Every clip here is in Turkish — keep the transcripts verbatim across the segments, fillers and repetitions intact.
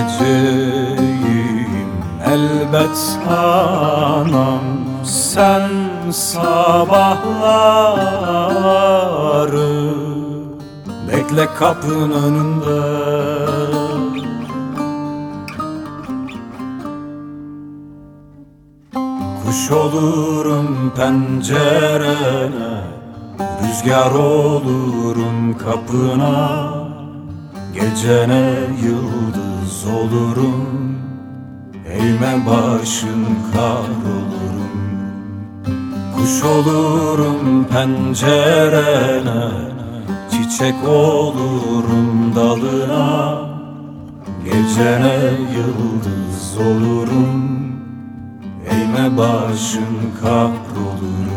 geceyim elbet anam, sen sabahları bekle kapının önünde. Kuş olurum pencerene, rüzgar olurum kapına, gecene yıldız olurum, eğme başın kar olurum. Kuş olurum pencerene, çiçek olurum dalına, gecene yıldız olurum, eğme başın kar olurum.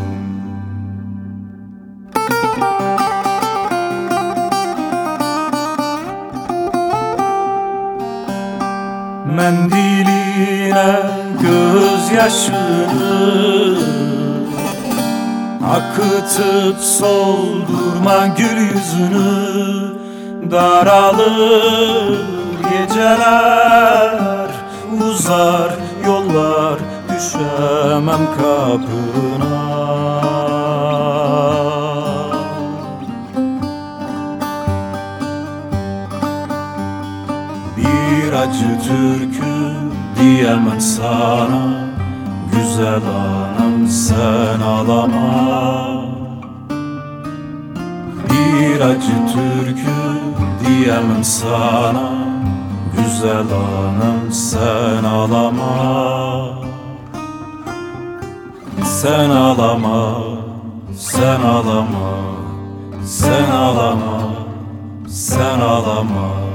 Mendiline gözyaşını akıtıp soldurma gül yüzünü. Daralır geceler, uzar yollar, düşemem kapına. Bir acı türkü diyemem sana, güzel anam sen ağlama. Bir acı türkü diyemem sana, güzel anam sen ağlama. Sen ağlama, sen ağlama, sen ağlama, sen ağlama.